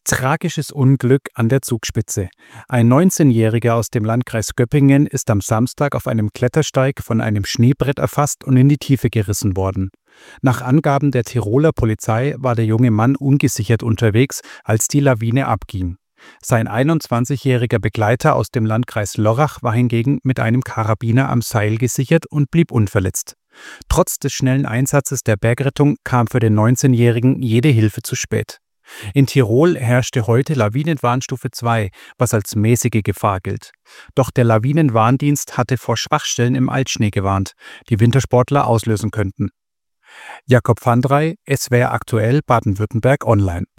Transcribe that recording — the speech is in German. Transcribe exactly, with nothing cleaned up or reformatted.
Tragisches Unglück an der Zugspitze. Ein neunzehnjähriger aus dem Landkreis Göppingen ist am Samstag auf einem Klettersteig von einem Schneebrett erfasst und in die Tiefe gerissen worden. Nach Angaben der Tiroler Polizei war der junge Mann ungesichert unterwegs, als die Lawine abging. Sein einundzwanzigjähriger Begleiter aus dem Landkreis Lörrach war hingegen mit einem Karabiner am Seil gesichert und blieb unverletzt. Trotz des schnellen Einsatzes der Bergrettung kam für den neunzehnjährigen jede Hilfe zu spät. In Tirol herrschte heute Lawinenwarnstufe zwei, was als mäßige Gefahr gilt. Doch der Lawinenwarndienst hatte vor Schwachstellen im Altschnee gewarnt, die Wintersportler auslösen könnten. Jakob van Drey, S W R aktuell, Baden-Württemberg online.